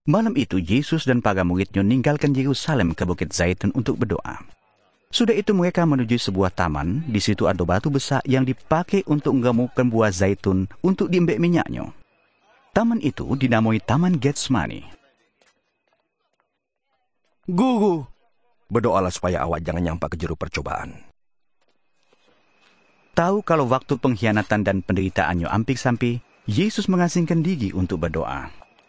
Malam itu Yesus dan para muridnya meninggalkan Yerusalem ke Bukit Zaitun untuk berdoa. Sudah itu mereka menuju sebuah taman. Di situ ada batu besar yang dipakai untuk mengemukkan buah zaitun untuk diembek minyaknya. Taman itu dinamai Taman Getsemani. Guru, berdoalah supaya awak jangan nyampak ke juru percobaan. Tahu kalau waktu pengkhianatan dan penderitaannya hampir sampai, Yesus mengasingkan diri untuk berdoa.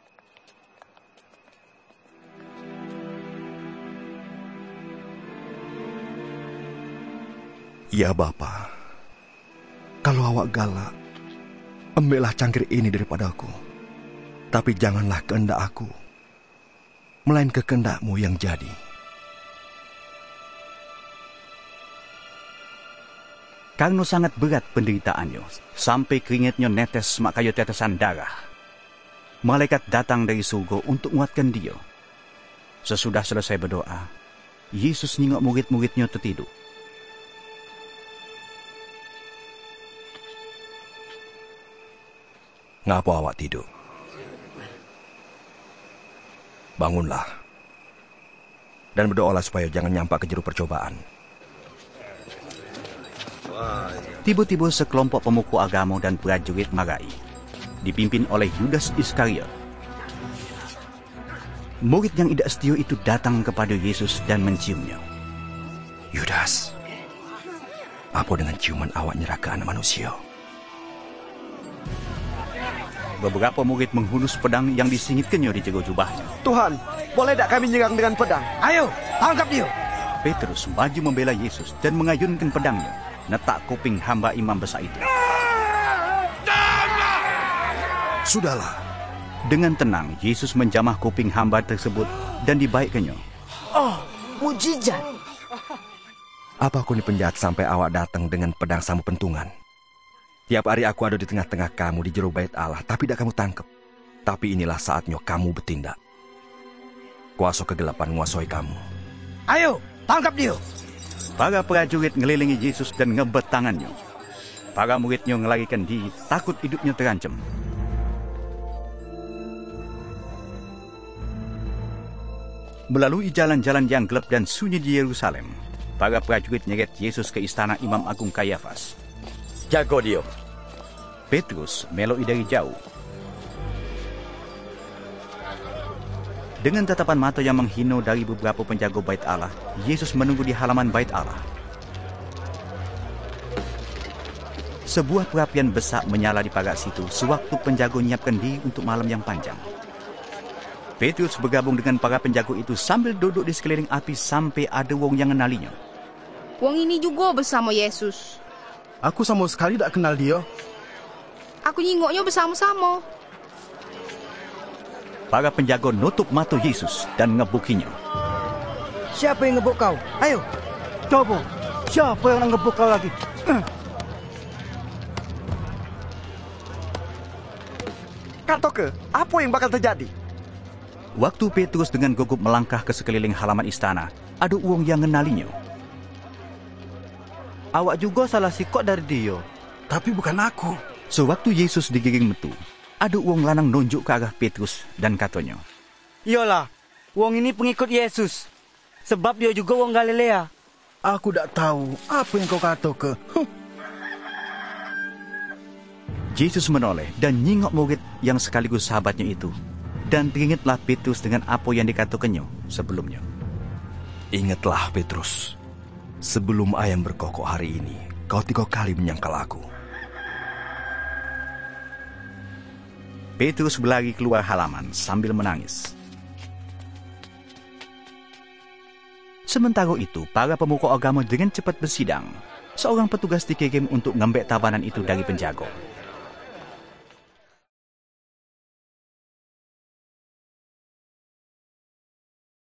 Ya Bapa, kalau awak galak, ambillah cangkir ini daripadaku. Tapi janganlah kehendak aku, melainkan kehendak-Mu yang jadi. Karena sangat berat penderitaannya, sampai keringatnya netes makaya tetesan darah. Malaikat datang dari surga untuk menguatkan dia. Sesudah selesai berdoa, Yesus nengok murid-muridnya tertidur. Ngapa awak tidur? Bangunlah dan berdoalah supaya jangan nyampak ke juru percobaan. Tiba-tiba sekelompok pemukul agama dan prajurit marai, dipimpin oleh Yudas Iskariot. Murid yang tidak setia itu datang kepada Yesus dan menciumnya. Yudas, apa dengan ciuman awak nyerah ke anak manusia? Beberapa murid menghunus pedang yang disingitkannya di jero jubahnya. Tuhan, boleh tak kami nyerang dengan pedang? Ayo, tangkap dia. Petrus maju membela Yesus dan mengayunkan pedangnya, netak kuping hamba imam besar itu. Sudahlah. Dengan tenang, Yesus menjamah kuping hamba tersebut dan dibaikkannya. Oh, mujizat. Apa aku ini penjahat sampai awak datang dengan pedang sama pentungan? Tiap hari aku ada di tengah-tengah kamu di jero bait Allah, tapi tidak kamu tangkap. Tapi inilah saatnya kamu bertindak. Kuasa kegelapan menguasai kamu. Ayo, tangkap dia. Para prajurit ngelilingi Yesus dan ngebet tangannya. Para muridnya ngelarikan diri, takut hidupnya terancam. Melalui jalan-jalan yang gelap dan sunyi di Yerusalem, para prajurit nyeret Yesus ke istana Imam Agung Kayafas. Jago dia. Petrus meloi dari jauh. Dengan tatapan mata yang menghina dari beberapa penjaga bait Allah, Yesus menunggu di halaman bait Allah. Sebuah perapian besar menyala di pagar situ sewaktu penjaga menyiapkan diri untuk malam yang panjang. Petrus bergabung dengan para penjaga itu sambil duduk di sekeliling api sampai ada wong yang mengenalinya. Wong ini juga bersama Yesus. Aku sama sekali tak kenal dia. Aku nyingoknya bersama-sama. Para penjaga nutup mata Yesus dan ngebukinya. Siapa yang ngebuk kau? Ayo. Coba, siapa yang ngebuk kau lagi? Katoke, apa yang bakal terjadi? Waktu Petrus dengan gugup melangkah ke sekeliling halaman istana, ada wong yang mengenalinya. Awak juga salah sikok dari dia. Tapi bukan aku. Sewaktu Yesus digiring metu, ada wong lanang nunjuk ke arah Petrus dan katanya, Iyalah, wong ini pengikut Yesus. Sebab dia juga wong Galilea. Aku tak tahu apa yang kau katoke. Yesus menoleh dan nyingok murid yang sekaligus sahabatnya itu. Dan teringatlah Petrus dengan apa yang dikatakannya sebelumnya. Ingatlah Petrus, sebelum ayam berkokok hari ini, kau 3 kali menyangkal aku. Petrus berlari keluar halaman sambil menangis. Sementara itu, para pemuka agama dengan cepat bersidang. Seorang petugas dikirim untuk ngembek tawanan itu dari penjaga.